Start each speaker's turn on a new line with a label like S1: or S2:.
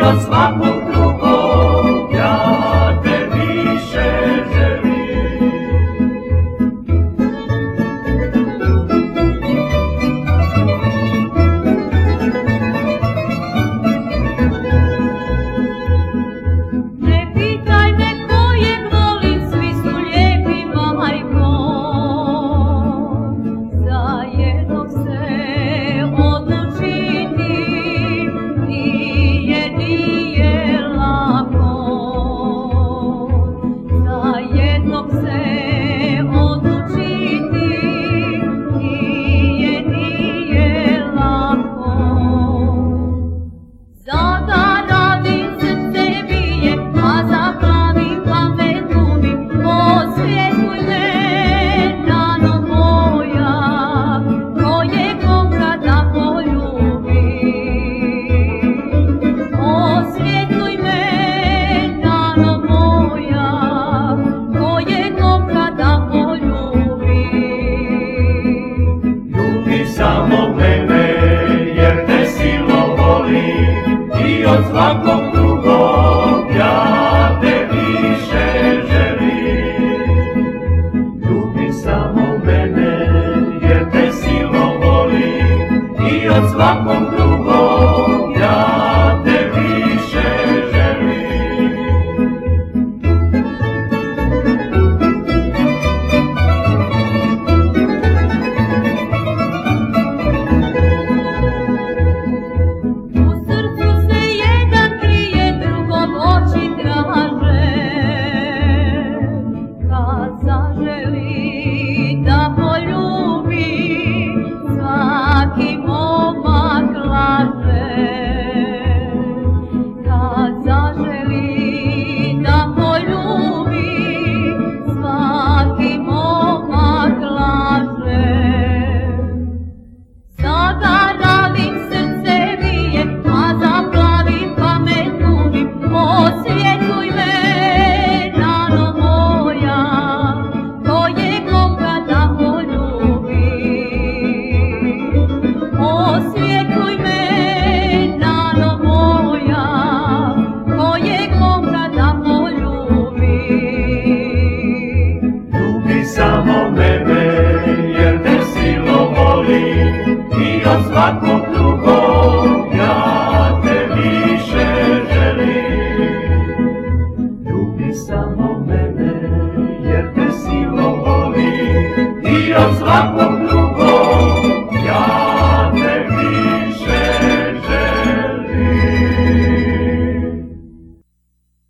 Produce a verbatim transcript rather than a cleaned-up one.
S1: od svakog drugog, ja te više želim.
S2: Ne pitaj me kojeg volim, svi su lijepi, majko, za jednog se odlučiti nije, nije lako, za jednog se odlučiti nije, nije lako. Sada radim, srce bije, a zaplavim pamet gubim, osvjetuj me, rano moja, kojegom kada poljubim. Osvjetuj me, rano moja, kojegom kada poljubim.
S1: Ljubi samo mene, jer te silno volim, i od svakog drugog ja te više želim. Ljubi samo mene, jer te silno volim, i od svakog drugog ja te više želim.
S2: U srcu se jedan krije, drugog oči traže, kad zaželi da poljubi, svaki momak laže. Kad zaželi da poljubi, svaki momak laže. Sada radim, srce bije, a zaplavim pamet gubim, osvjetuj me, rano moja, kojegom kada poljubim. Osvjetuj me, rano moja, kojegom kada poljubim.
S1: Ljubi samo mene, jer te silno volim, i od svakog